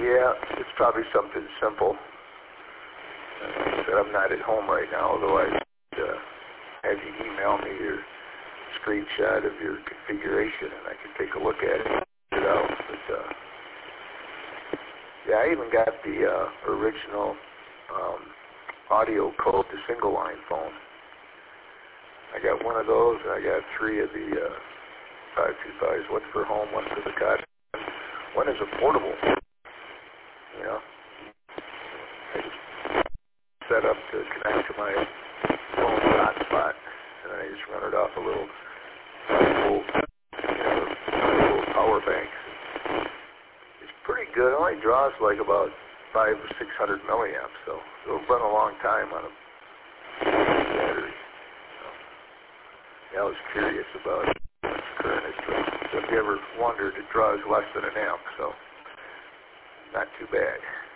Yeah, it's probably something simple. Like I said, I'm not at home right now, although I'd have you email me your screenshot of your configuration and I can take a look at it and figure it out. But, yeah, I even got the original audio code, the single line phone. I got one of those, and I got 3 of the 525s, one for home, one for the cot. One is a portable, you know. I just set up to connect to my phone hotspot, and I just run it off a little little power bank. It's pretty good. It only draws like about 500 or 600 milliamps, so it'll run a long time on a battery. So, yeah, I was curious about its current is. So if you ever wondered, it draws less than an amp, so not too bad.